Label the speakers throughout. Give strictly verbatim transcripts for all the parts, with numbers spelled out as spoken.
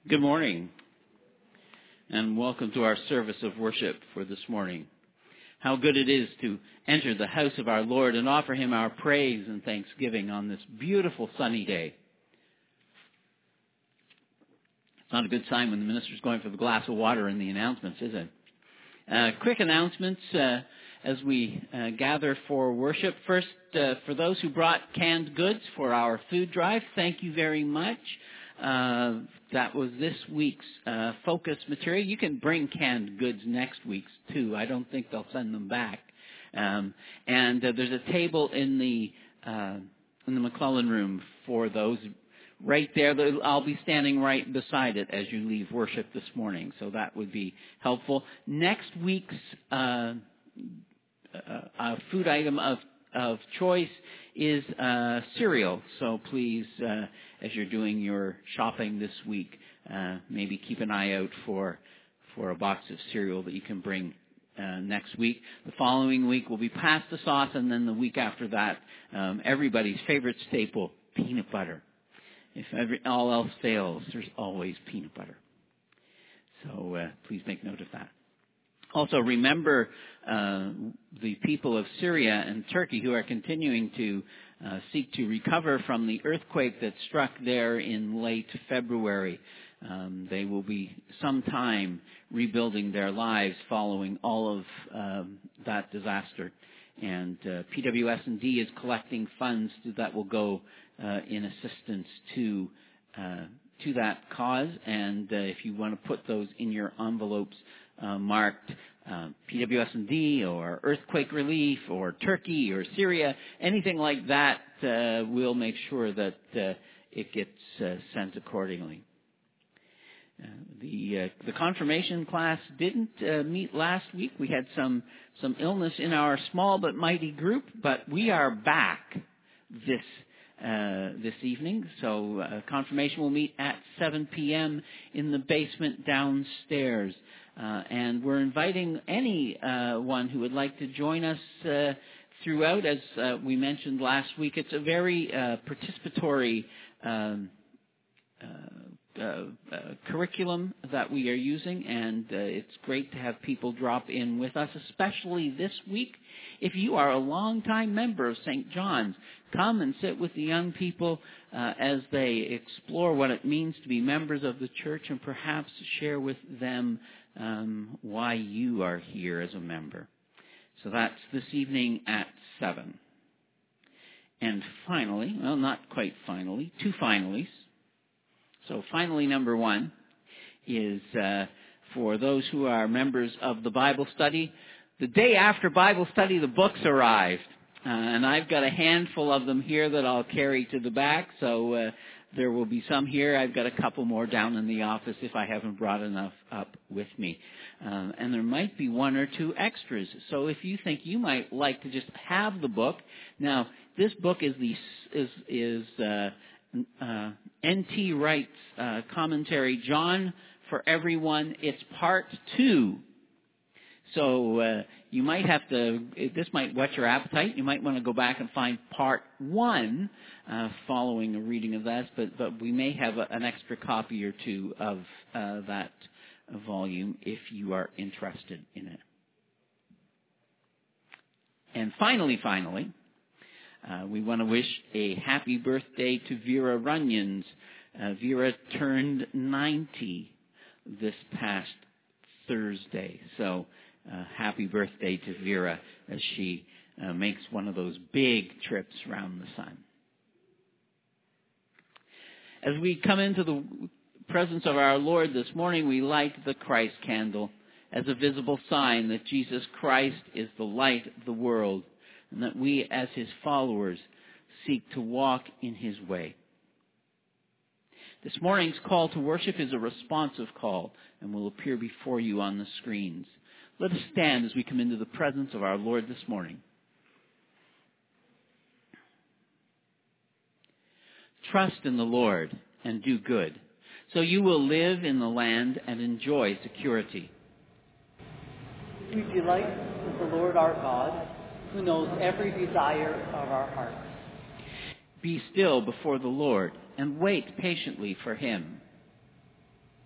Speaker 1: Good morning, and welcome to our service of worship for this morning. How good it is to enter the house of our Lord and offer Him our praise and thanksgiving on this beautiful sunny day. It's not a good sign when the minister's going for the glass of water in the announcements, is it? Uh, quick announcements uh, as we uh, gather for worship. First, uh, for those who brought canned goods for our food drive, thank you very much. Uh, that was this week's uh, focus material. You can bring canned goods next week's too. I don't think they'll send them back. Um, and uh, there's a table in the uh, in the McClellan room for those. Right there, I'll be standing right beside it as you leave worship this morning, so that would be helpful. Next week's uh, uh, food item of of choice is uh, cereal. So please, uh, as you're doing your shopping this week, uh, maybe keep an eye out for for a box of cereal that you can bring uh, next week. The following week will be pasta sauce, and then the week after that, um, everybody's favorite staple, peanut butter. If every, all else fails, there's always peanut butter. So uh, please make note of that. Also, remember uh, the people of Syria and Turkey who are continuing to uh, seek to recover from the earthquake that struck there in late February. Um, they will be sometime rebuilding their lives following all of um, that disaster. And uh, P W S and D is collecting funds that will go uh, in assistance to uh, to that cause. And uh, if you want to put those in your envelopes uh, marked uh, P W S and D or earthquake relief or Turkey or Syria, anything like that, uh, we'll make sure that uh, it gets uh, sent accordingly. Uh, the uh, the confirmation class didn't uh, meet last week. We had some some illness in our small but mighty group, but we are back this uh, this evening. So uh, confirmation will meet at seven p.m. in the basement downstairs, uh, and we're inviting anyone uh, who would like to join us uh, throughout. As uh, we mentioned last week, it's a very uh, participatory Um, uh, Uh, uh, curriculum that we are using, and uh, it's great to have people drop in with us, especially this week. If you are a longtime member of Saint John's, come and sit with the young people uh, as they explore what it means to be members of the church, and perhaps share with them um, why you are here as a member. So that's this evening at seven. And finally, well, not quite finally, two finalies. So finally, number one is uh, for those who are members of the Bible study. The day after Bible study, the books arrived. Uh, and I've got a handful of them here that I'll carry to the back. So uh, there will be some here. I've got a couple more down in the office if I haven't brought enough up with me. Um, and there might be one or two extras. So if you think you might like to just have the book. Now, this book is the is is uh, Uh, N T Wright's uh, commentary, John for Everyone. It's part two. So uh, you might have to, this might whet your appetite. You might want to go back and find part one uh, following a reading of that. But, but we may have a, an extra copy or two of uh, that volume if you are interested in it. And finally, finally, Uh, we want to wish a happy birthday to Vera Runyons. Uh, Vera turned ninety this past Thursday. So uh, happy birthday to Vera as she uh, makes one of those big trips around the sun. As we come into the presence of our Lord this morning, we light the Christ candle as a visible sign that Jesus Christ is the light of the world, and that we, as His followers, seek to walk in His way. This morning's call to worship is a responsive call and will appear before you on the screens. Let us stand as we come into the presence of our Lord this morning. Trust in the Lord and do good, so you will live in the land and enjoy security.
Speaker 2: We delight in the Lord our God, who knows every desire of our hearts.
Speaker 1: Be still before the Lord and wait patiently for Him.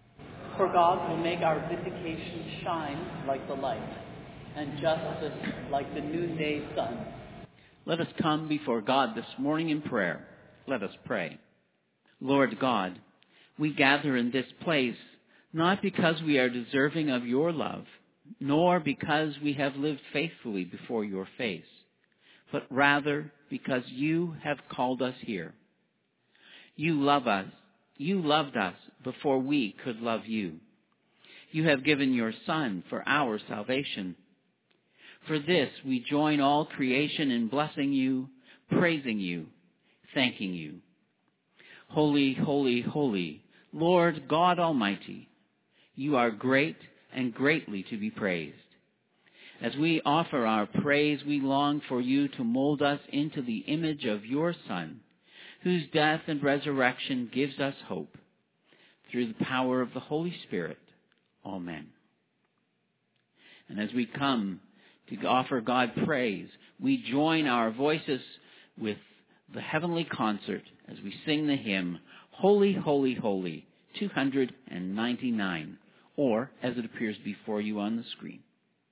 Speaker 2: For God will make our vindication shine like the light, and justice like the noonday sun.
Speaker 1: Let us come before God this morning in prayer. Let us pray. Lord God, we gather in this place not because we are deserving of your love, nor because we have lived faithfully before your face, but rather because you have called us here. You love us. You loved us before we could love you. You have given your Son for our salvation. For this we join all creation in blessing you, praising you, thanking you. Holy, holy, holy, Lord God Almighty, you are great and greatly to be praised. As we offer our praise, we long for you to mold us into the image of your Son, whose death and resurrection gives us hope. Through the power of the Holy Spirit. Amen. And as we come to offer God praise, we join our voices with the heavenly concert as we sing the hymn, Holy, Holy, Holy, two hundred ninety-nine, or as it appears before you on the screen.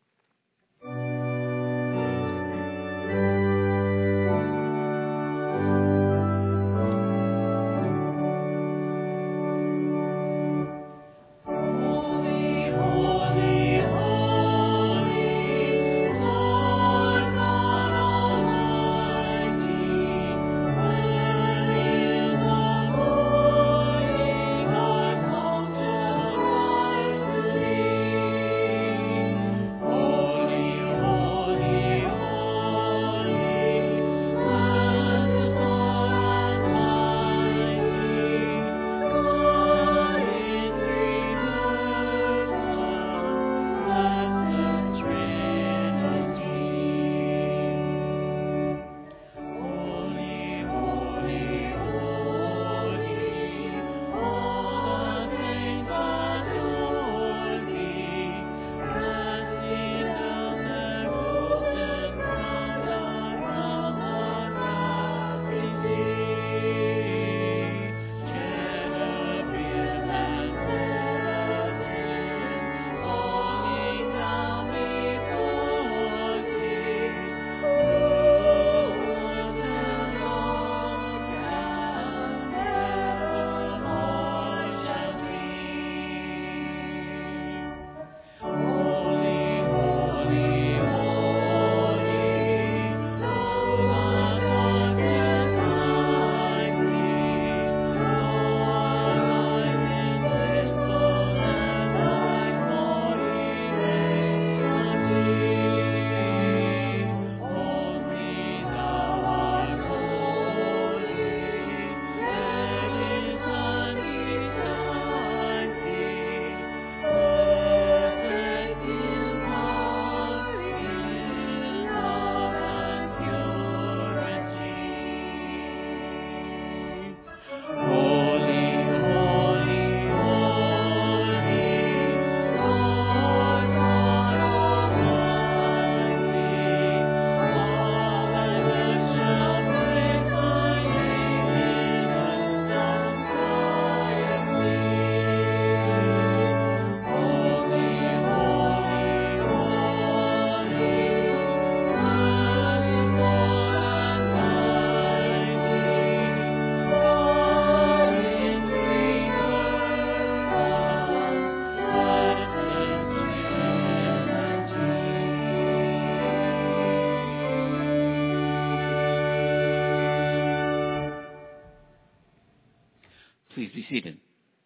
Speaker 1: Please be seated.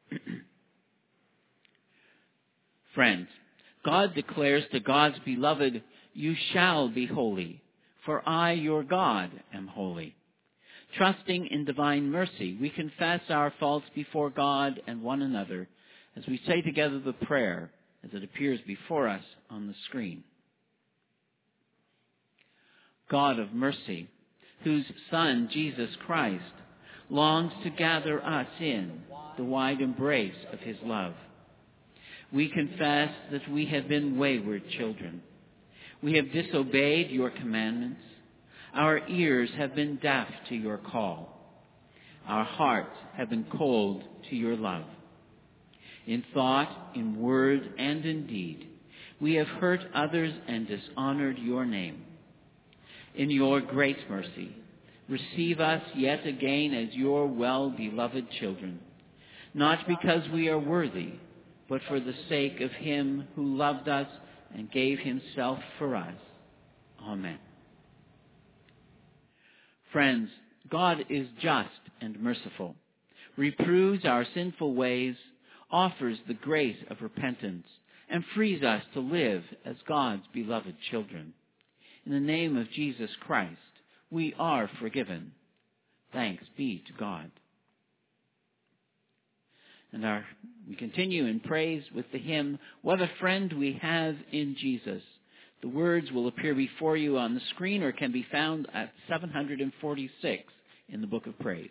Speaker 1: Friends, God declares to God's beloved, "You shall be holy, for I, your God, am holy." Trusting in divine mercy, we confess our faults before God and one another as we say together the prayer as it appears before us on the screen. God of mercy, whose Son, Jesus Christ, longs to gather us in the wide embrace of his love. We confess that we have been wayward children. We have disobeyed your commandments. Our ears have been deaf to your call. Our hearts have been cold to your love. in thought, in word, and in deed, we have hurt others and dishonored your name. In your great mercy, receive us yet again as your well-beloved children, not because we are worthy, but for the sake of him who loved us and gave himself for us. Amen. Friends, God is just and merciful, reproves our sinful ways, offers the grace of repentance, and frees us to live as God's beloved children. In the name of Jesus Christ, we are forgiven. Thanks be to God. And our, we continue in praise with the hymn, What a Friend We Have in Jesus. The words will appear before you on the screen or can be found at seven forty-six in the Book of Praise.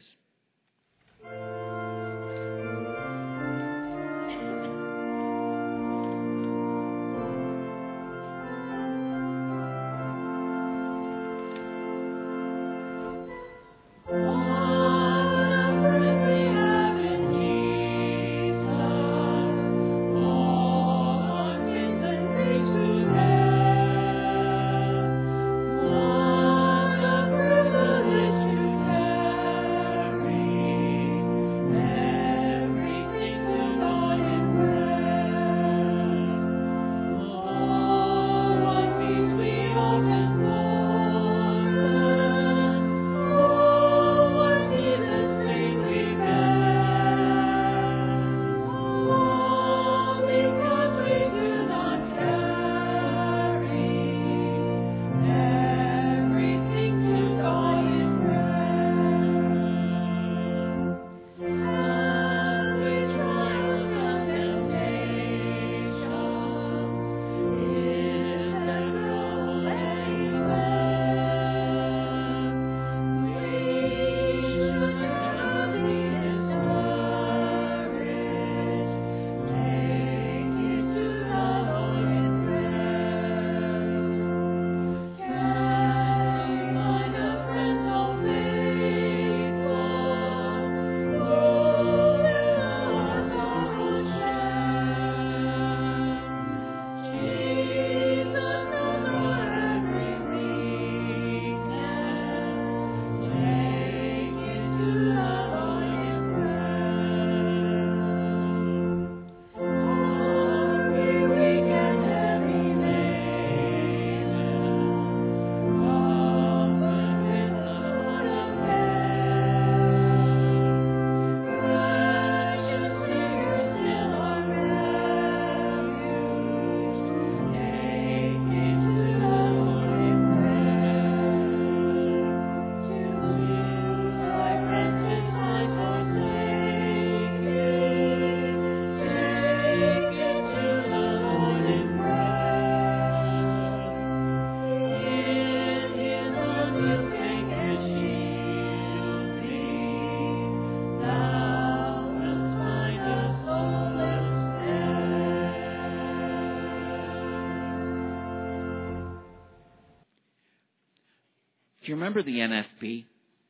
Speaker 1: Do you remember the N F B,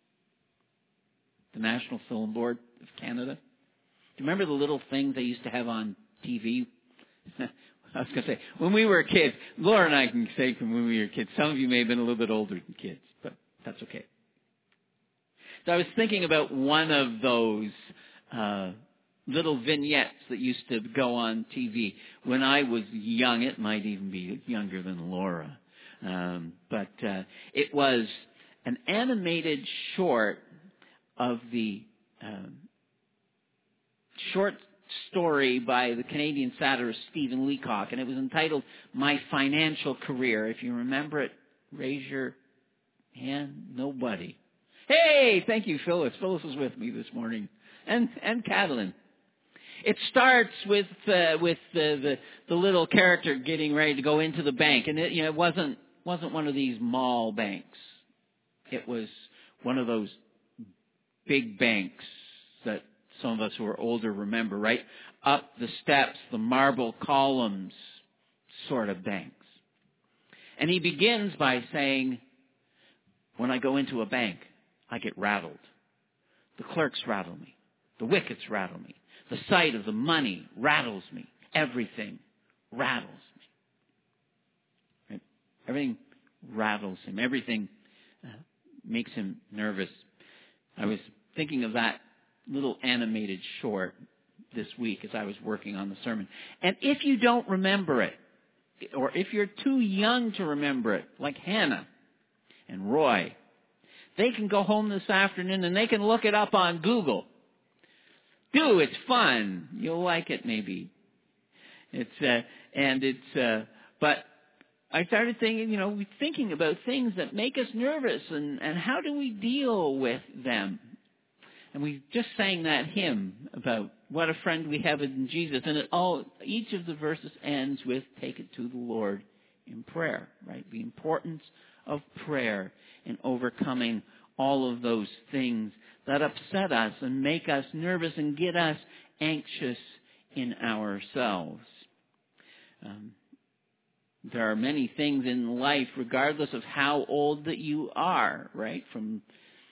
Speaker 1: the National Film Board of Canada? Do you remember the little things they used to have on T V? I was going to say, when we were kids, Laura and I can say from when we were kids, some of you may have been a little bit older than kids, but that's okay. So I was thinking about one of those uh, little vignettes that used to go on T V. When I was young, it might even be younger than Laura. Um, but uh, it was an animated short of the um, short story by the Canadian satirist Stephen Leacock, and it was entitled My Financial Career. If you remember it, raise your hand. Nobody. Hey, thank you, Phyllis. Phyllis was with me this morning, and and Catalin. It starts with uh, with the, the the little character getting ready to go into the bank, and it, you know, it wasn't wasn't one of these mall banks. It was one of those big banks that some of us who are older remember, right? Up the steps, the marble columns sort of banks. And he begins by saying, when I go into a bank, I get rattled. The clerks rattle me. The wickets rattle me. The sight of the money rattles me. Everything rattles me. Right? Everything rattles him. Everything uh, makes him nervous. I was thinking of that little animated short this week as I was working on the sermon. And if you don't remember it, or if you're too young to remember it, like Hannah and Roy, they can go home this afternoon and they can look it up on Google. Do, it's fun. You'll like it maybe. It's, uh, and it's, uh, but I started thinking, you know, thinking about things that make us nervous and, and how do we deal with them? And we just sang that hymn about what a friend we have in Jesus. And it all, each of the verses ends with, take it to the Lord in prayer, right? The importance of prayer in overcoming all of those things that upset us and make us nervous and get us anxious in ourselves. Um, there are many things in life, regardless of how old that you are, right? From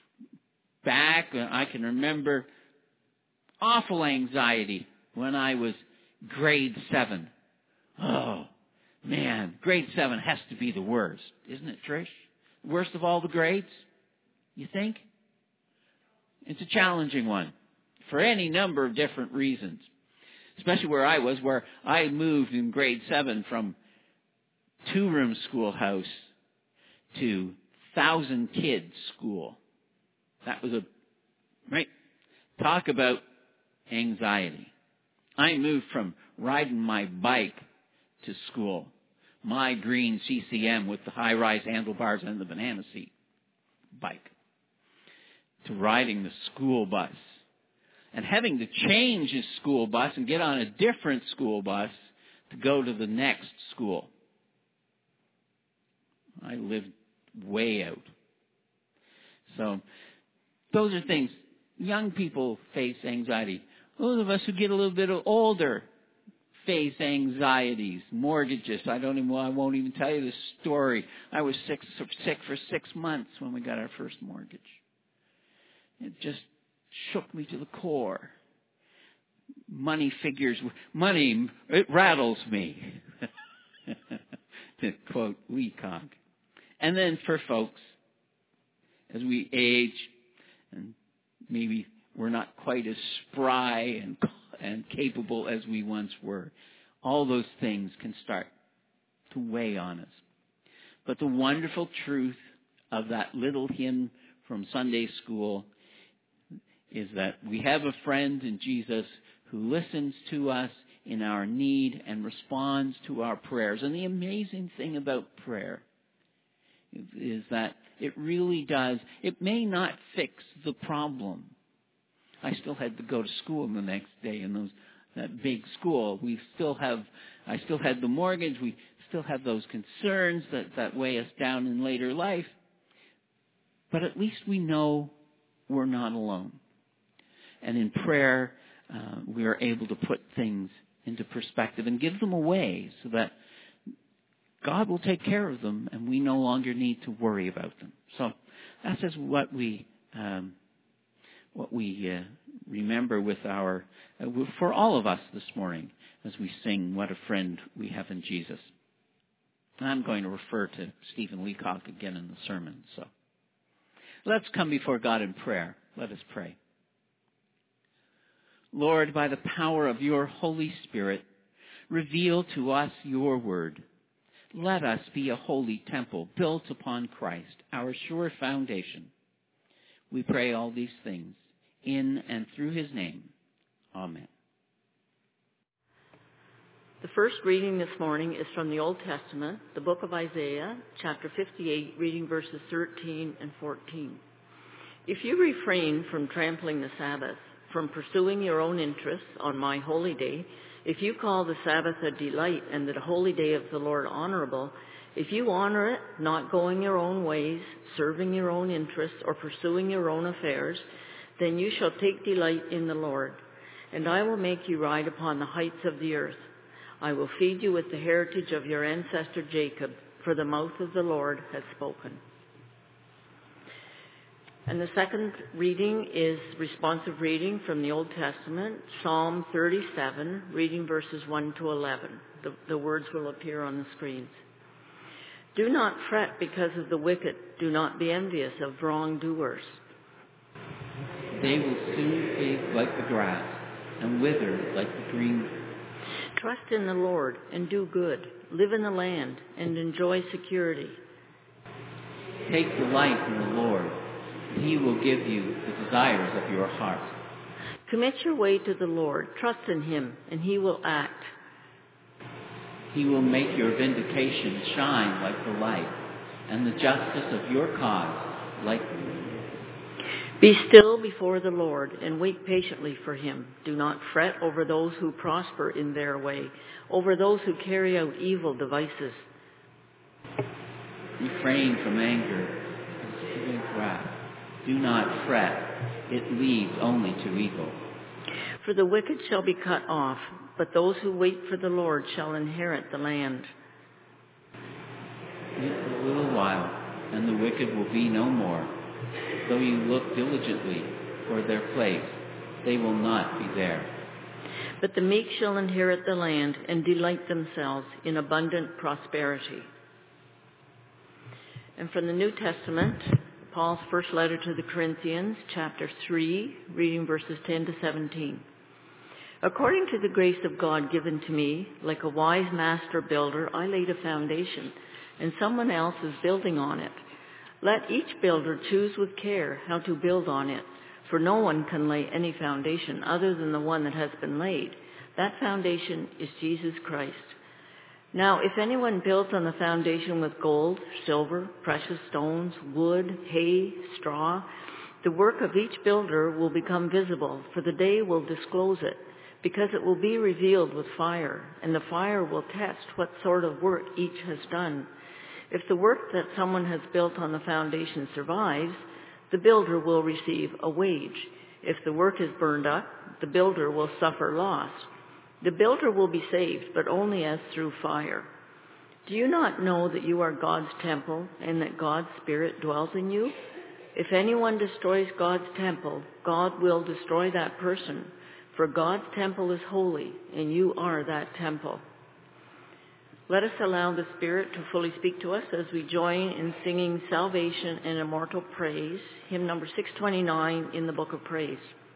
Speaker 1: back, I can remember awful anxiety when I was grade seven. Oh, man, grade seven has to be the worst, isn't it, Trish? Worst of all the grades, you think? It's a challenging one for any number of different reasons, especially where I was, where I moved in grade seven from two-room schoolhouse to thousand kids school. That was a, right, talk about anxiety. I moved from riding my bike to school, my green C C M with the high-rise handlebars and the banana seat bike, to riding the school bus and having to change his school bus and get on a different school bus to go to the next school. I lived way out. So those are things. Young people face anxiety. Those of us who get a little bit older face anxieties, mortgages. I don't even, I won't even tell you the story. I was sick, sick for six months when we got our first mortgage. It just shook me to the core. Money figures, money, it rattles me, to quote Leacock. And then for folks, as we age, and maybe we're not quite as spry and and capable as we once were, all those things can start to weigh on us. But the wonderful truth of that little hymn from Sunday school is that we have a friend in Jesus who listens to us in our need and responds to our prayers. And the amazing thing about prayer is that it really does, it may not fix the problem. I still had to go to school the next day in those that big school. We still have, I still had the mortgage. We still have those concerns that, that weigh us down in later life. But at least we know we're not alone. And in prayer, uh, we are able to put things into perspective and give them away so that God will take care of them and we no longer need to worry about them. So that's just what we um, what we uh, remember with our uh, for all of us this morning as we sing "What a Friend We Have in Jesus." And I'm going to refer to Stephen Leacock again in the sermon. So let's come before God in prayer. Let us pray. Lord, by the power of your Holy Spirit, reveal to us your word. Let us be a holy temple built upon Christ, our sure foundation. We pray all these things in and through his name. Amen.
Speaker 3: The first reading this morning is from the Old Testament, the book of Isaiah, chapter fifty-eight, reading verses thirteen and fourteen. If you refrain from trampling the Sabbath, from pursuing your own interests on my holy day, if you call the Sabbath a delight and the holy day of the Lord honorable, if you honor it, not going your own ways, serving your own interests, or pursuing your own affairs, then you shall take delight in the Lord. And I will make you ride upon the heights of the earth. I will feed you with the heritage of your ancestor Jacob, for the mouth of the Lord has spoken. And the second reading is responsive reading from the Old Testament, Psalm thirty-seven, reading verses one to eleven. The, the words will appear on the screens. Do not fret because of the wicked. Do not be envious of wrongdoers.
Speaker 1: They will soon fade like the grass and wither like the green.
Speaker 3: Trust in the Lord and do good. Live in the land and enjoy security.
Speaker 1: Take delight in the Lord. He will give you the desires of your heart.
Speaker 3: Commit your way to the Lord. Trust in him, and he will act.
Speaker 1: He will make your vindication shine like the light, and the justice of your cause like the moon.
Speaker 3: Be still before the Lord, and wait patiently for him. Do not fret over those who prosper in their way, over those who carry out evil devices.
Speaker 1: Refrain from anger and spewing wrath. Do not fret, it leads only to evil.
Speaker 3: For the wicked shall be cut off, but those who wait for the Lord shall inherit the land.
Speaker 1: Yet a little while, and the wicked will be no more. Though you look diligently for their place, they will not be there.
Speaker 3: But the meek shall inherit the land and delight themselves in abundant prosperity. And from the New Testament, Paul's first letter to the Corinthians, chapter three, reading verses ten to seventeen. According to the grace of God given to me, like a wise master builder, I laid a foundation, and someone else is building on it. Let each builder choose with care how to build on it, for no one can lay any foundation other than the one that has been laid. That foundation is Jesus Christ. Now, if anyone builds on the foundation with gold, silver, precious stones, wood, hay, straw, the work of each builder will become visible, for the day will disclose it, because it will be revealed with fire, and the fire will test what sort of work each has done. If the work that someone has built on the foundation survives, the builder will receive a wage. If the work is burned up, the builder will suffer loss. The builder will be saved, but only as through fire. Do you not know that you are God's temple and that God's Spirit dwells in you? If anyone destroys God's temple, God will destroy that person, for God's temple is holy, and you are that temple. Let us allow the Spirit to fully speak to us as we join in singing Salvation and Immortal Praise, hymn number six twenty-nine in the Book of Praise.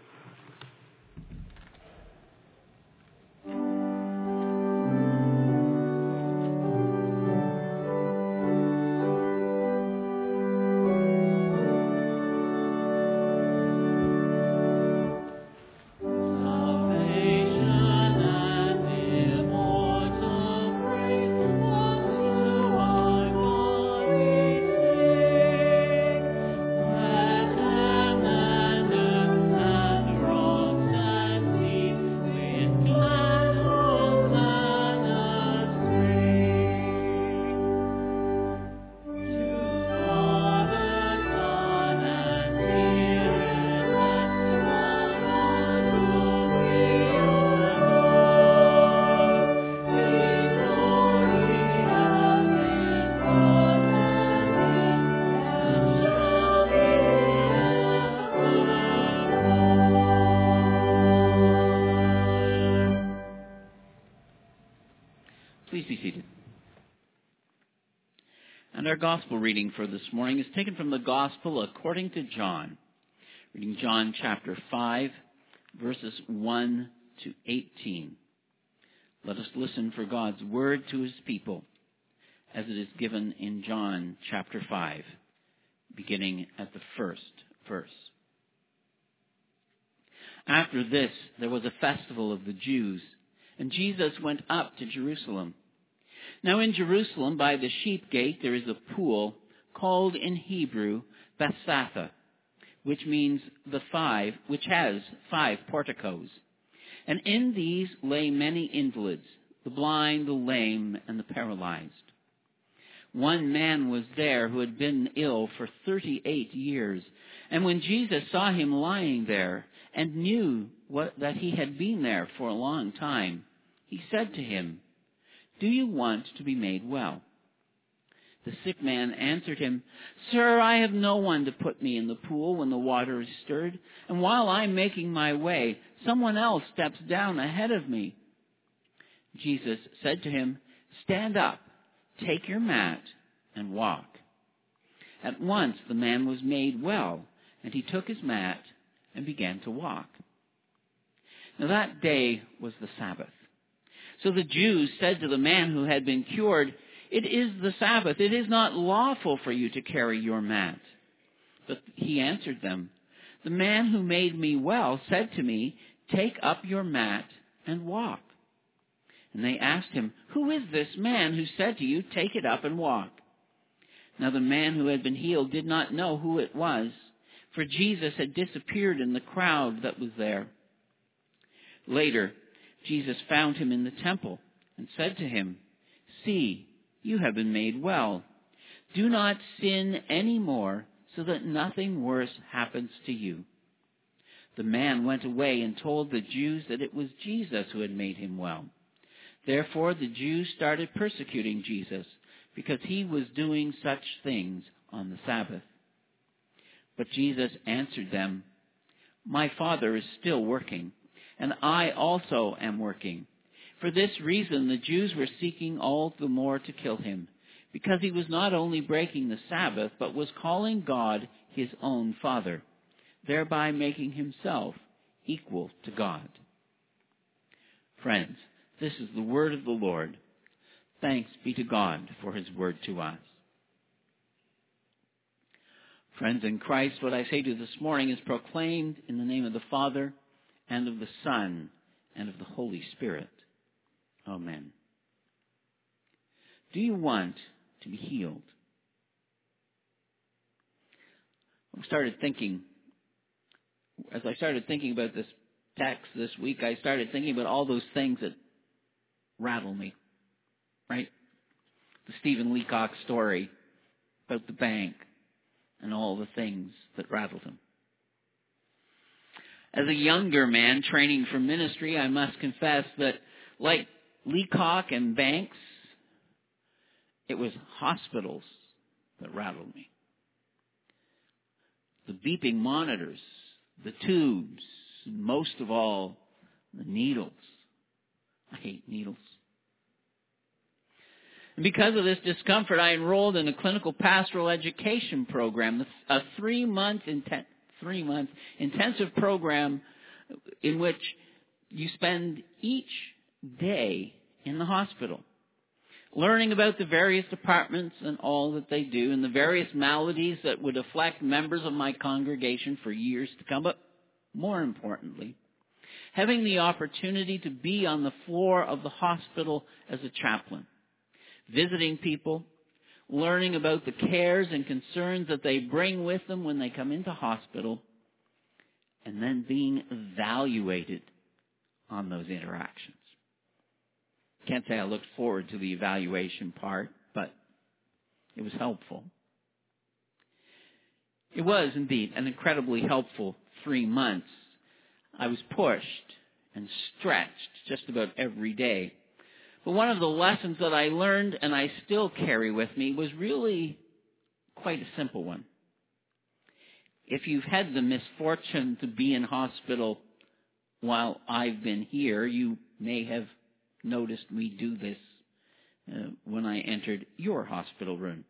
Speaker 1: Please be seated. And our gospel reading for this morning is taken from the Gospel according to John. Reading John chapter five, verses one to eighteen. Let us listen for God's word to his people as it is given in John chapter five, beginning at the first verse. After this, there was a festival of the Jews, and Jesus went up to Jerusalem. Now in Jerusalem, by the sheep gate, there is a pool called in Hebrew Bethzatha, which means the five, which has five porticos. And in these lay many invalids, the blind, the lame, and the paralyzed. One man was there who had been ill for thirty-eight years. And when Jesus saw him lying there and knew what, that he had been there for a long time, he said to him, "Do you want to be made well?" The sick man answered him, "Sir, I have no one to put me in the pool when the water is stirred, and while I'm making my way, someone else steps down ahead of me." Jesus said to him, "Stand up, take your mat, and walk." At once the man was made well, and he took his mat and began to walk. Now that day was the Sabbath. So the Jews said to the man who had been cured, "It is the Sabbath. It is not lawful for you to carry your mat." But he answered them, "The man who made me well said to me, 'Take up your mat and walk.'" And they asked him, "Who is this man who said to you, 'Take it up and walk'?" Now the man who had been healed did not know who it was, for Jesus had disappeared in the crowd that was there. Later, Jesus found him in the temple and said to him, "See, you have been made well. Do not sin any more, so that nothing worse happens to you." The man went away and told the Jews that it was Jesus who had made him well. Therefore the Jews started persecuting Jesus, because he was doing such things on the Sabbath. But Jesus answered them, "My Father is still working, and I also am working." For this reason the Jews were seeking all the more to kill him, because he was not only breaking the Sabbath, but was calling God his own Father, thereby making himself equal to God. Friends, this is the word of the Lord. Thanks be to God for his word to us. Friends in Christ, what I say to you this morning is proclaimed in the name of the Father, and of the Son, and of the Holy Spirit. Amen. Do you want to be healed? I started thinking, as I started thinking about this text this week, I started thinking about all those things that rattle me. Right? The Stephen Leacock story about the bank and all the things that rattled him. As a younger man training for ministry, I must confess that, like Leacock and banks, it was hospitals that rattled me. The beeping monitors, the tubes, and most of all, the needles. I hate needles. And because of this discomfort, I enrolled in a clinical pastoral education program, a three-month, inten- three-month intensive program in which you spend each day in the hospital, learning about the various departments and all that they do, and the various maladies that would afflict members of my congregation for years to come. But more importantly, having the opportunity to be on the floor of the hospital as a chaplain, visiting people, learning about the cares and concerns that they bring with them when they come into hospital, and then being evaluated on those interactions. Can't say I looked forward to the evaluation part, but it was helpful. It was indeed an incredibly helpful three months. I was pushed and stretched just about every day. But one of the lessons that I learned and I still carry with me was really quite a simple one. If you've had the misfortune to be in hospital while I've been here, you may have noticed me do this uh, when I entered your hospital room.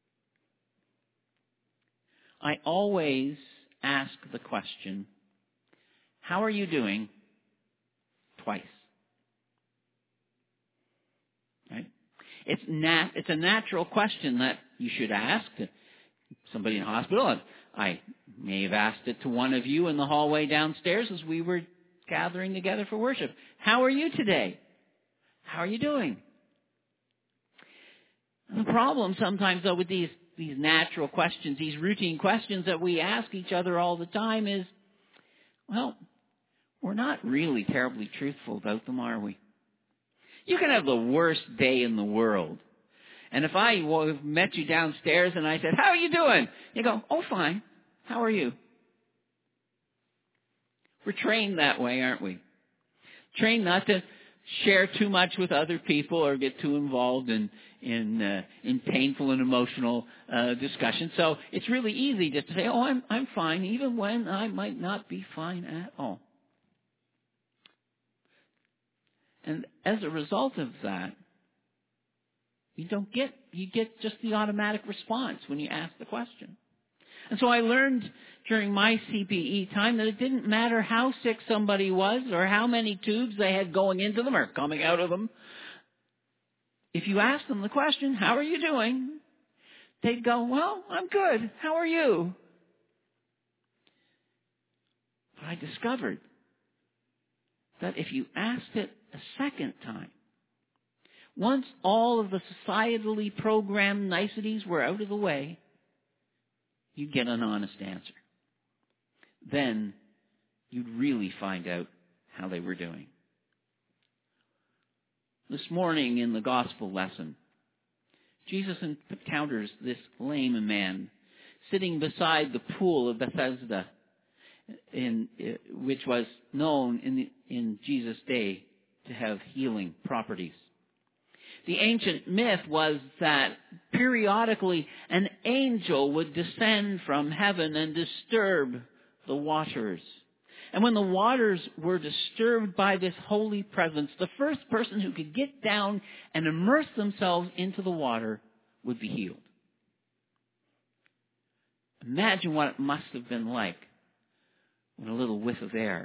Speaker 1: I always ask the question, "How are you doing?" twice. Right? It's nat- it's a natural question that you should ask to somebody in hospital. I may have asked it to one of you in the hallway downstairs as we were gathering together for worship. How are you today? How are you doing? The problem sometimes, though, with these, these natural questions, these routine questions that we ask each other all the time is, well, we're not really terribly truthful about them, are we? You can have the worst day in the world. And if I met you downstairs and I said, "How are you doing?" You go, "Oh, fine. How are you?" We're trained that way, aren't we? Trained not to share too much with other people or get too involved in in uh, in painful and emotional uh, discussions. So it's really easy just to say, "Oh, I'm I'm fine," even when I might not be fine at all. And as a result of that, you don't get you get just the automatic response when you ask the question. And so I learned during my C P E time that it didn't matter how sick somebody was or how many tubes they had going into them or coming out of them. If you asked them the question, "How are you doing?" they'd go, "Well, I'm good. How are you?" But I discovered that if you asked it a second time, once all of the societally programmed niceties were out of the way, you'd get an honest answer. Then you'd really find out how they were doing. This morning in the gospel lesson, Jesus encounters this lame man sitting beside the pool of Bethesda, in, which was known in, the, in Jesus' day to have healing properties. The ancient myth was that periodically an angel would descend from heaven and disturb the waters. And when the waters were disturbed by this holy presence, the first person who could get down and immerse themselves into the water would be healed. Imagine what it must have been like when a little whiff of air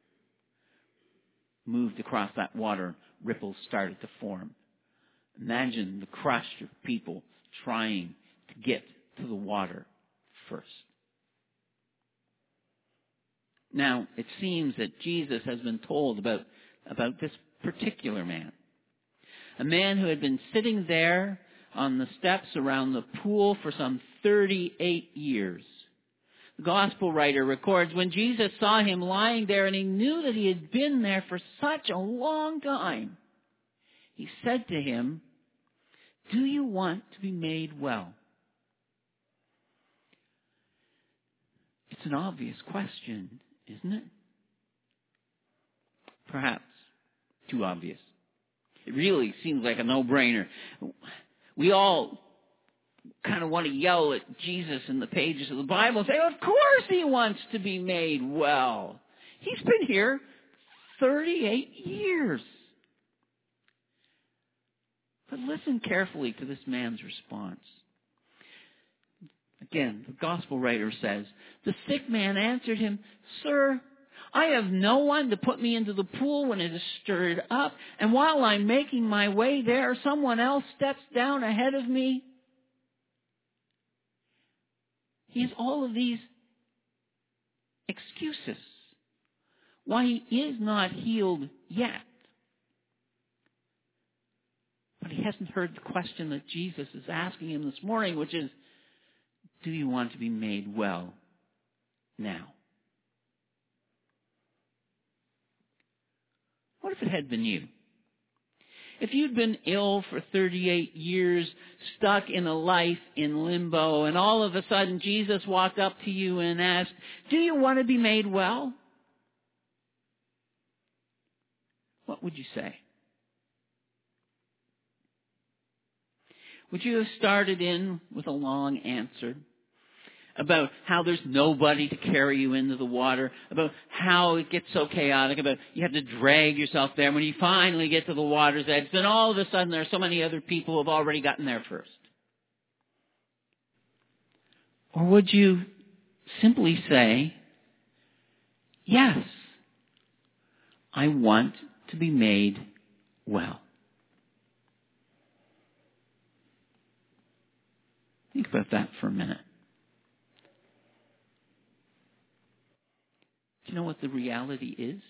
Speaker 1: moved across that water and ripples started to form. Imagine the crush of people trying to get to the water first. Now, it seems that Jesus has been told about, about this particular man. A man who had been sitting there on the steps around the pool for some thirty-eight years. The gospel writer records when Jesus saw him lying there and he knew that he had been there for such a long time, he said to him, "Do you want to be made well?" It's an obvious question, isn't it? Perhaps too obvious. It really seems like a no-brainer. We all kind of want to yell at Jesus in the pages of the Bible and say, "Of course he wants to be made well. He's been here thirty-eight years. But listen carefully to this man's response. Again, the gospel writer says, "The sick man answered him, 'Sir, I have no one to put me into the pool when it is stirred up, and while I'm making my way there, someone else steps down ahead of me.'" He has all of these excuses why he is not healed yet. But he hasn't heard the question that Jesus is asking him this morning, which is, do you want to be made well now? What if it had been you? If you'd been ill for thirty-eight years, stuck in a life in limbo, and all of a sudden Jesus walked up to you and asked, "Do you want to be made well?" What would you say? Would you have started in with a long answer about how there's nobody to carry you into the water, about how it gets so chaotic, about you have to drag yourself there. When you finally get to the water's edge, then all of a sudden there are so many other people who have already gotten there first? Or would you simply say, "Yes, I want to be made well"? Think about that for a minute. Do you know what the reality is?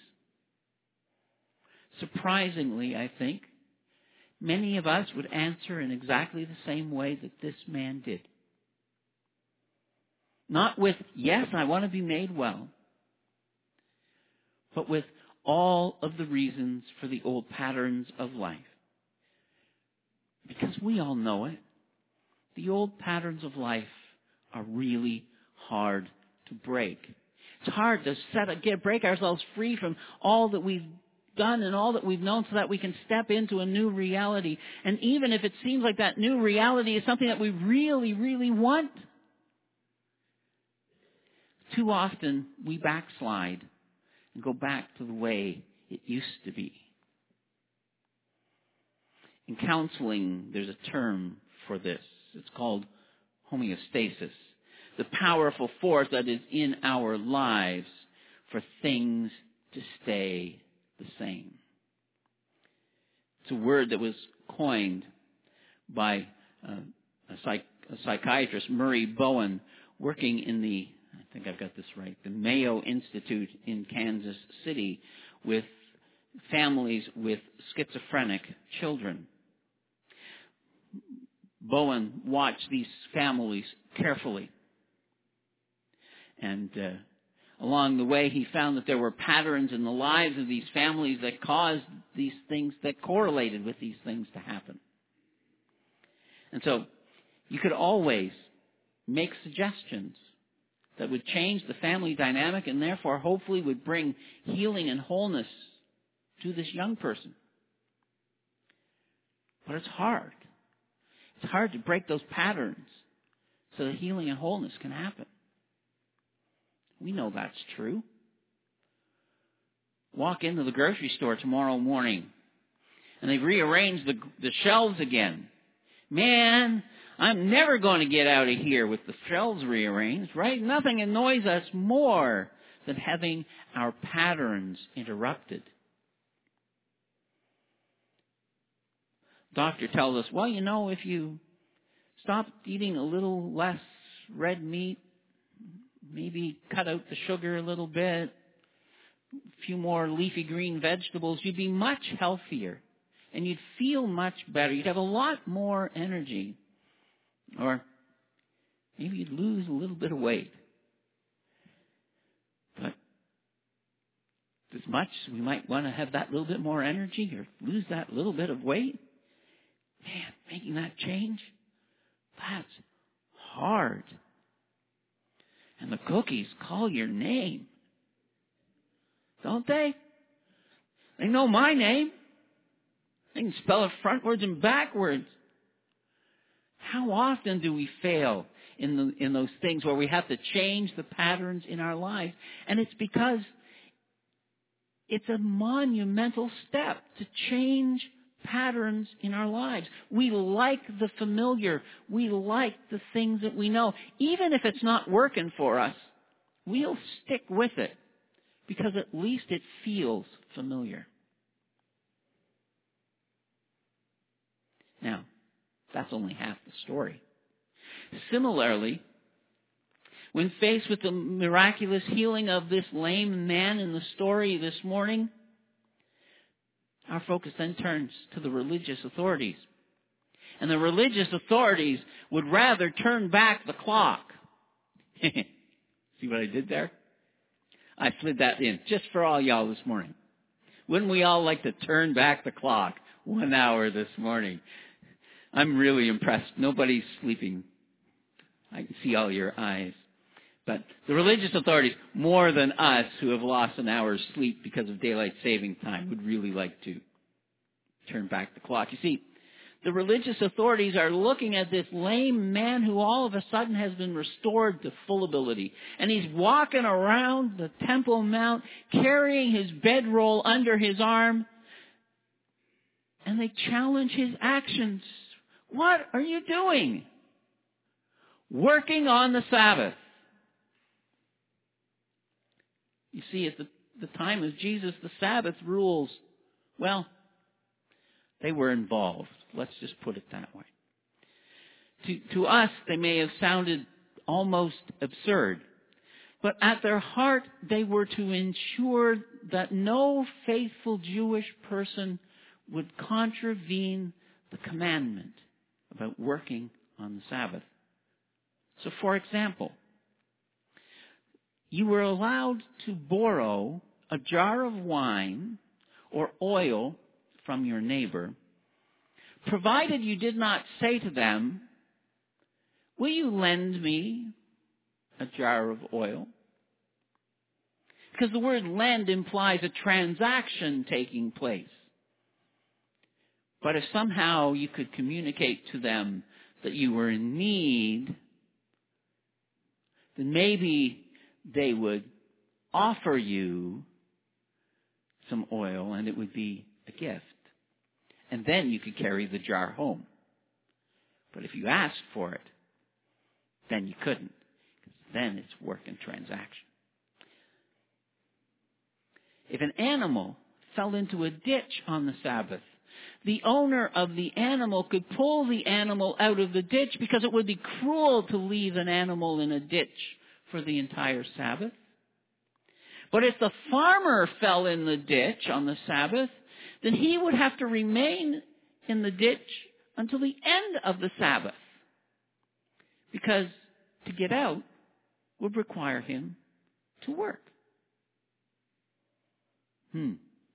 Speaker 1: Surprisingly, I think, many of us would answer in exactly the same way that this man did. Not with, "Yes, I want to be made well," but with all of the reasons for the old patterns of life. Because we all know it. The old patterns of life are really hard to break. It's hard to set, get, break ourselves free from all that we've done and all that we've known so that we can step into a new reality. And even if it seems like that new reality is something that we really, really want, too often we backslide and go back to the way it used to be. In counseling, there's a term for this. It's called homeostasis, the powerful force that is in our lives for things to stay the same. It's a word that was coined by uh, a, psych, a psychiatrist, Murray Bowen, working in the, I think I've got this right, the Mayo Institute in Kansas City with families with schizophrenic children. Bowen watched these families carefully. And uh, along the way, he found that there were patterns in the lives of these families that caused these things, that correlated with these things to happen. And so you could always make suggestions that would change the family dynamic and therefore hopefully would bring healing and wholeness to this young person. But it's hard. It's hard to break those patterns so that healing and wholeness can happen. We know that's true. Walk into the grocery store tomorrow morning and they've rearranged the, the shelves again. Man, I'm never going to get out of here with the shelves rearranged, right? Nothing annoys us more than having our patterns interrupted. Doctor tells us, well, you know, if you stop eating a little less red meat, maybe cut out the sugar a little bit, a few more leafy green vegetables, you'd be much healthier and you'd feel much better. You'd have a lot more energy. Or maybe you'd lose a little bit of weight. But as much as we might want to have that little bit more energy or lose that little bit of weight, man, making that change, that's hard. And the cookies call your name. Don't they? They know my name. They can spell it frontwards and backwards. How often do we fail in the, in those things where we have to change the patterns in our lives? And it's because it's a monumental step to change patterns in our lives. We like the familiar. We like the things that we know. Even if it's not working for us, we'll stick with it because at least it feels familiar. Now, that's only half the story. Similarly, when faced with the miraculous healing of this lame man in the story this morning, our focus then turns to the religious authorities. And the religious authorities would rather turn back the clock. See what I did there? I slid that in just for all y'all this morning. Wouldn't we all like to turn back the clock one hour this morning? I'm really impressed. Nobody's sleeping. I can see all your eyes. But the religious authorities, more than us who have lost an hour's sleep because of daylight saving time, would really like to turn back the clock. You see, the religious authorities are looking at this lame man who all of a sudden has been restored to full ability. And he's walking around the Temple Mount carrying his bedroll under his arm. And they challenge his actions. What are you doing? Working on the Sabbath. You see, at the, the time of Jesus, the Sabbath rules, well, they were involved. Let's just put it that way. To, to us, they may have sounded almost absurd. But at their heart, they were to ensure that no faithful Jewish person would contravene the commandment about working on the Sabbath. So, for example, you were allowed to borrow a jar of wine or oil from your neighbor, provided you did not say to them, "Will you lend me a jar of oil?" because the word lend implies a transaction taking place. But if somehow you could communicate to them that you were in need, then maybe they would offer you some oil and it would be a gift. And then you could carry the jar home. But if you asked for it, then you couldn't. Because then it's work and transaction. If an animal fell into a ditch on the Sabbath, the owner of the animal could pull the animal out of the ditch because it would be cruel to leave an animal in a ditch for the entire Sabbath. But if the farmer fell in the ditch on the Sabbath, then he would have to remain in the ditch until the end of the Sabbath. Because to get out would require him to work. Hmm.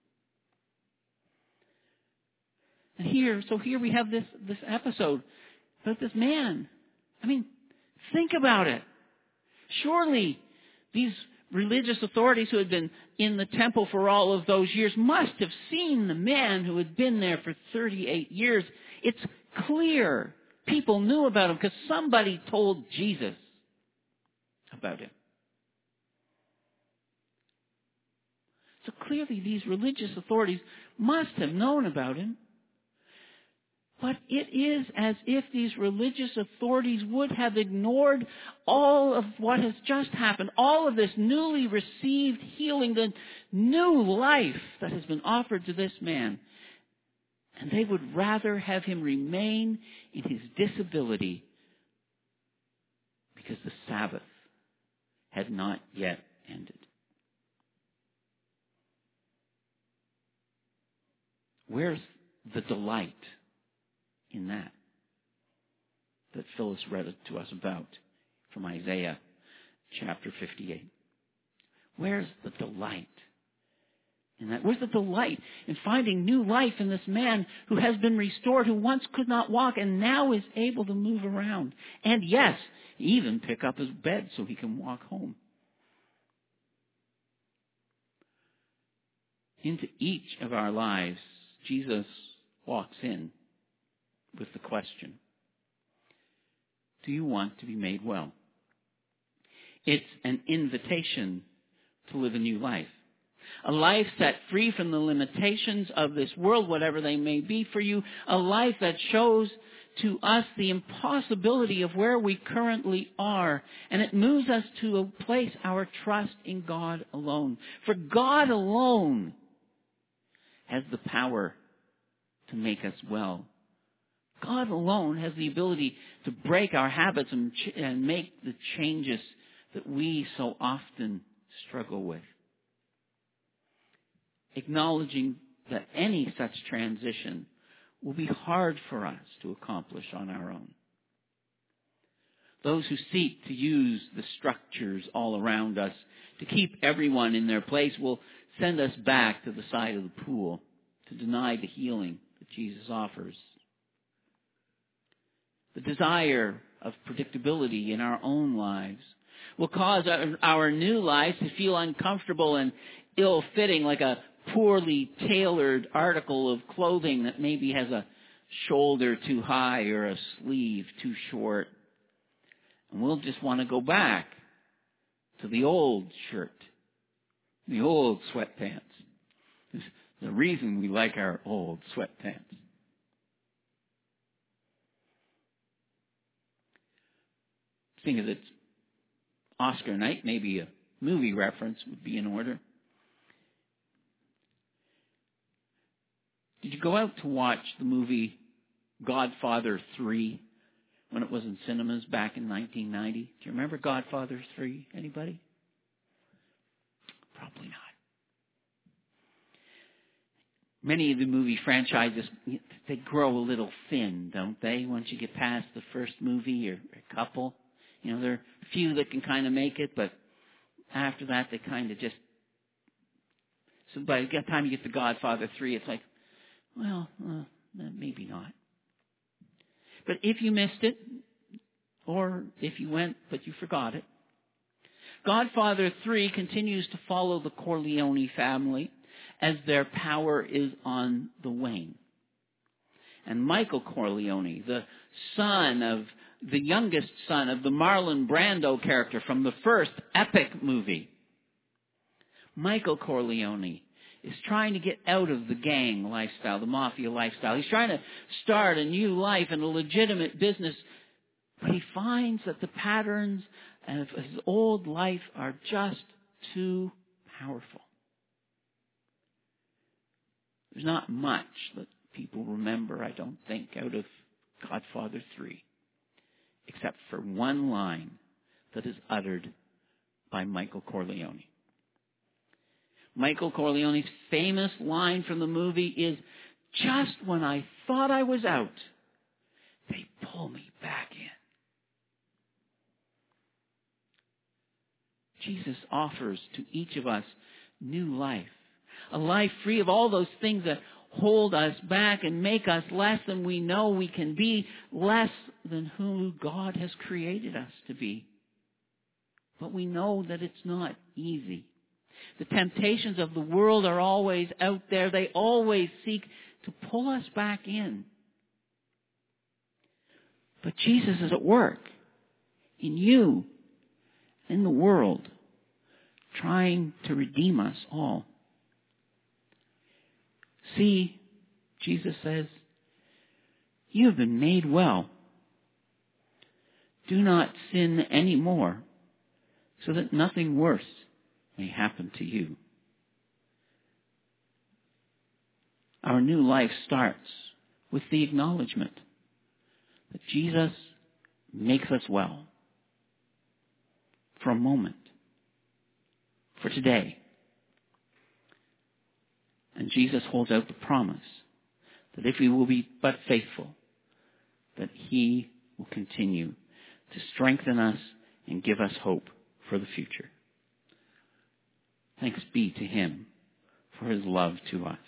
Speaker 1: And here, so here we have this, this episode about this man. I mean, think about it. Surely these religious authorities who had been in the temple for all of those years must have seen the man who had been there for thirty-eight years. It's clear people knew about him because somebody told Jesus about him. So clearly these religious authorities must have known about him. But it is as if these religious authorities would have ignored all of what has just happened, all of this newly received healing, the new life that has been offered to this man. And they would rather have him remain in his disability because the Sabbath had not yet ended. Where's the delight in that that Phyllis read it to us about from Isaiah chapter fifty-eight? Where's the delight in that? Where's the delight in finding new life in this man who has been restored, who once could not walk and now is able to move around? And yes, even pick up his bed so he can walk home. Into each of our lives, Jesus walks in with the question, do you want to be made well? It's an invitation to live a new life. A life set free from the limitations of this world, whatever they may be for you. A life that shows to us the impossibility of where we currently are. And it moves us to place our trust in God alone. For God alone has the power to make us well. God alone has the ability to break our habits and, ch- and make the changes that we so often struggle with. Acknowledging that any such transition will be hard for us to accomplish on our own. Those who seek to use the structures all around us to keep everyone in their place will send us back to the side of the pool to deny the healing that Jesus offers. The desire of predictability in our own lives will cause our, our new lives to feel uncomfortable and ill-fitting, like a poorly tailored article of clothing that maybe has a shoulder too high or a sleeve too short. And we'll just want to go back to the old shirt, the old sweatpants. It's the reason we like our old sweatpants. Seeing as it's Oscar night, maybe a movie reference would be in order. Did you go out to watch the movie Godfather three when it was in cinemas back in nineteen ninety? Do you remember Godfather three? Anybody? Probably not. Many of the movie franchises, they grow a little thin, don't they? Once you get past the first movie or a couple. You know, there are a few that can kind of make it, but after that they kind of just... So by the time you get to Godfather three, it's like, well, uh, maybe not. But if you missed it, or if you went but you forgot it, Godfather three continues to follow the Corleone family as their power is on the wane. And Michael Corleone, the son of, the youngest son of the Marlon Brando character from the first epic movie, Michael Corleone is trying to get out of the gang lifestyle, the mafia lifestyle. He's trying to start a new life and a legitimate business, but he finds that the patterns of his old life are just too powerful. There's not much that people remember, I don't think, out of Godfather three, except for one line that is uttered by Michael Corleone. Michael Corleone's famous line from the movie is, "Just when I thought I was out, they pull me back in." Jesus offers to each of us new life, a life free of all those things that hold us back and make us less than we know we can be, less than who God has created us to be. But we know that it's not easy. The temptations of the world are always out there. They always seek to pull us back in. But Jesus is at work in you, in the world, trying to redeem us all. See, Jesus says, you have been made well. Do not sin anymore, so that nothing worse may happen to you. Our new life starts with the acknowledgement that Jesus makes us well. For a moment. For today. And Jesus holds out the promise that if we will be but faithful, that He will continue to strengthen us and give us hope for the future. Thanks be to Him for His love to us.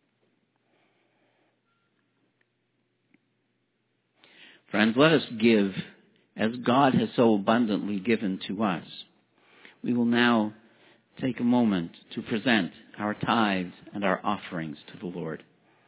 Speaker 1: Friends, let us give as God has so abundantly given to us. We will now take a moment to present our tithes and our offerings to the Lord.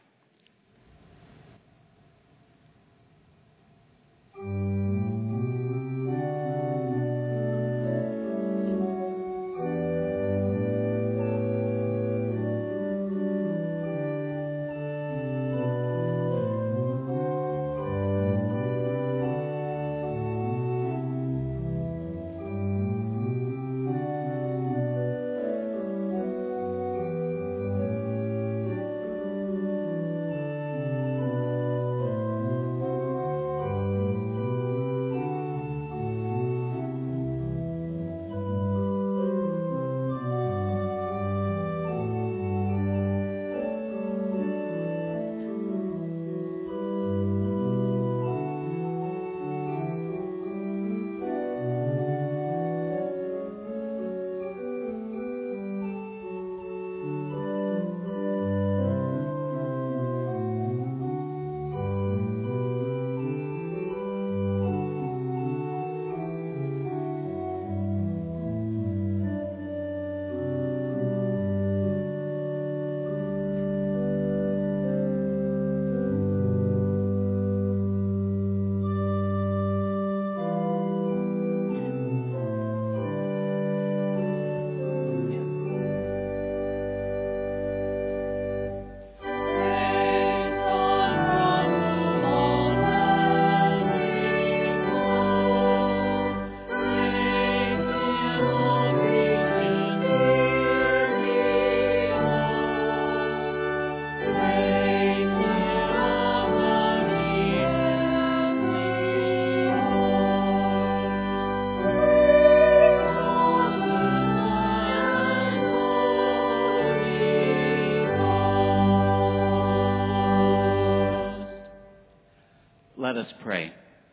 Speaker 1: Let us pray.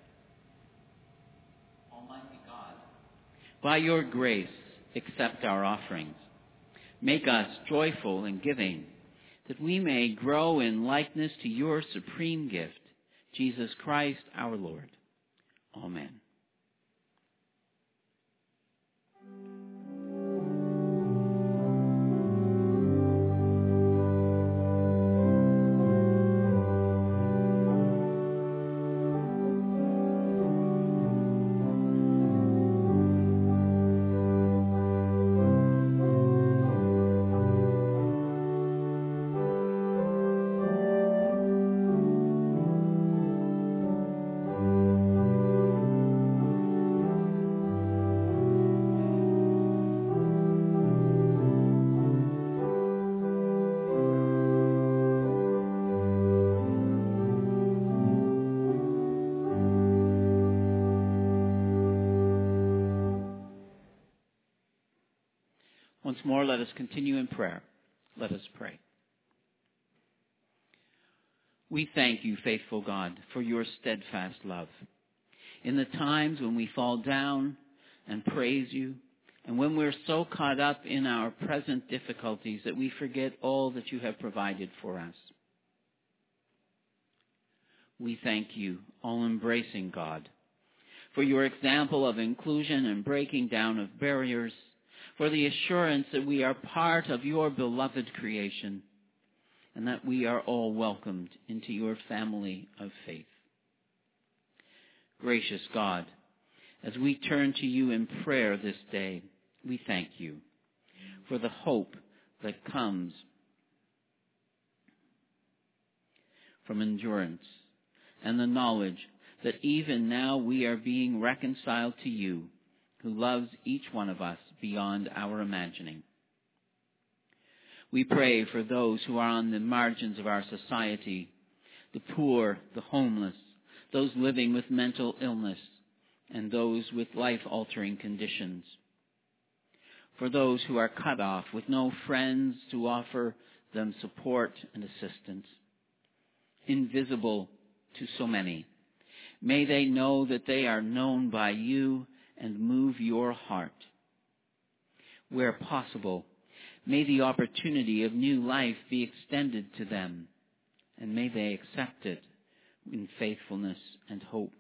Speaker 1: Almighty God, by your grace, accept our offerings. Make us joyful in giving, that we may grow in likeness to your supreme gift, Jesus Christ our Lord. Amen. Once more, let us continue in prayer. Let us pray. We thank you, faithful God, for your steadfast love. In the times when we fall down and praise you, and when we're so caught up in our present difficulties that we forget all that you have provided for us. We thank you, all-embracing God, for your example of inclusion and breaking down of barriers, for the assurance that we are part of your beloved creation, and that we are all welcomed into your family of faith. Gracious God, as we turn to you in prayer this day, we thank you for the hope that comes from endurance and the knowledge that even now we are being reconciled to you, who loves each one of us beyond our imagining. We pray for those who are on the margins of our society, the poor, the homeless, those living with mental illness, and those with life-altering conditions. For those who are cut off with no friends to offer them support and assistance. Invisible to so many, may they know that they are known by you and move your heart. Where possible, may the opportunity of new life be extended to them, and may they accept it in faithfulness and hope.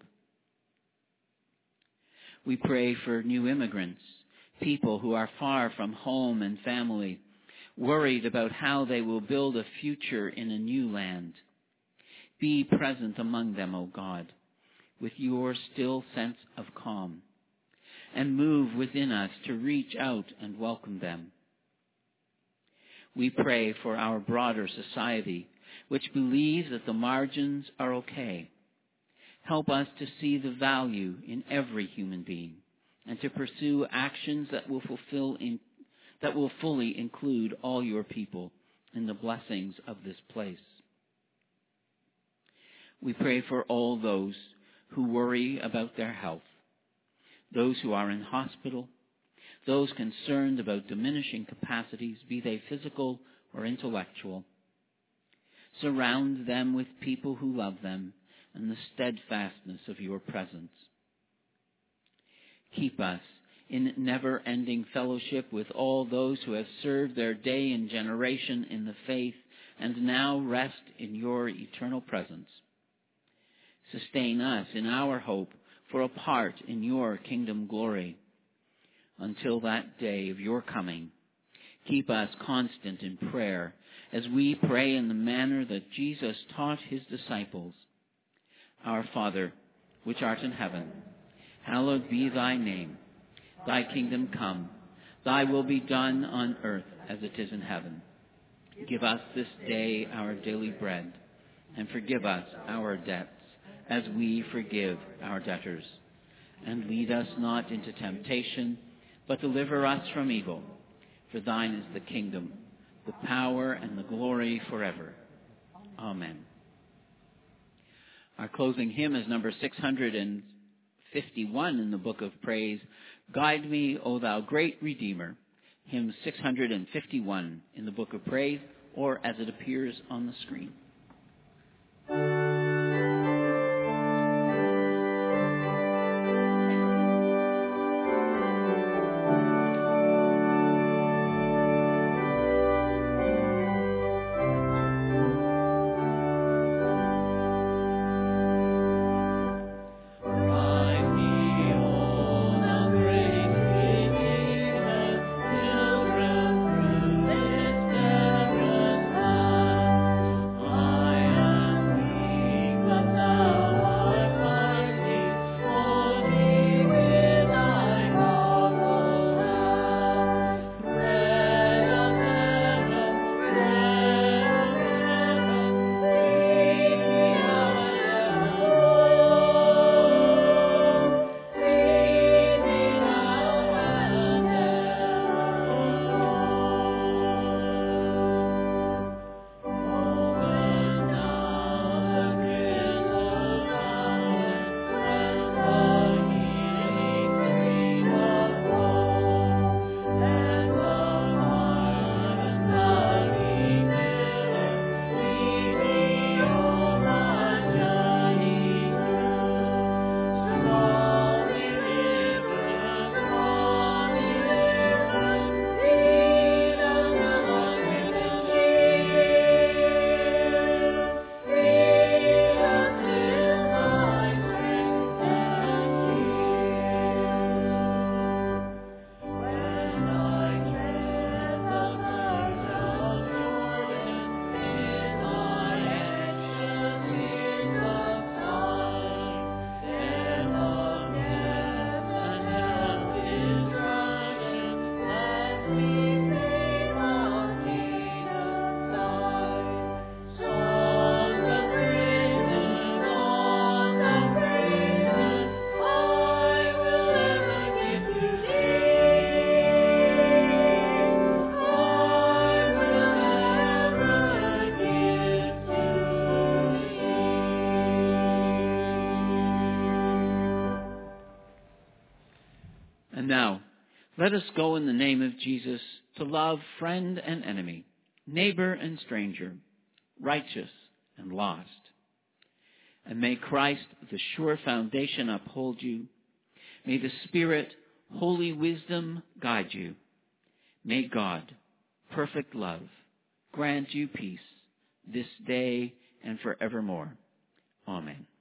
Speaker 1: We pray for new immigrants, people who are far from home and family, worried about how they will build a future in a new land. Be present among them, O God, with your still sense of calm, and move within us to reach out and welcome them. We pray for our broader society, which believes that the margins are okay. Help us to see the value in every human being and to pursue actions that will fulfill in, that will fully include all your people in the blessings of this place. We pray for all those who worry about their health, those who are in hospital, those concerned about diminishing capacities, be they physical or intellectual. Surround them with people who love them and the steadfastness of your presence. Keep us in never-ending fellowship with all those who have served their day and generation in the faith and now rest in your eternal presence. Sustain us in our hope for a part in your kingdom glory. Until that day of your coming, keep us constant in prayer as we pray in the manner that Jesus taught his disciples. Our Father, which art in heaven, hallowed be thy name. Thy kingdom come, thy will be done on earth as it is in heaven. Give us this day our daily bread, and forgive us our debts as we forgive our debtors. And lead us not into temptation, but deliver us from evil. For thine is the kingdom, the power, and the glory forever. Amen. Our closing hymn is number six hundred fifty-one in the Book of Praise, Guide Me, O Thou Great Redeemer. Hymn six hundred fifty-one in the Book of Praise, or as it appears on the screen.
Speaker 4: I am
Speaker 1: Now, let us go in the name of Jesus to love friend and enemy, neighbor and stranger, righteous and lost. And may Christ, the sure foundation, uphold you. May the Spirit, holy wisdom, guide you. May God, perfect love, grant you peace this day and forevermore. Amen.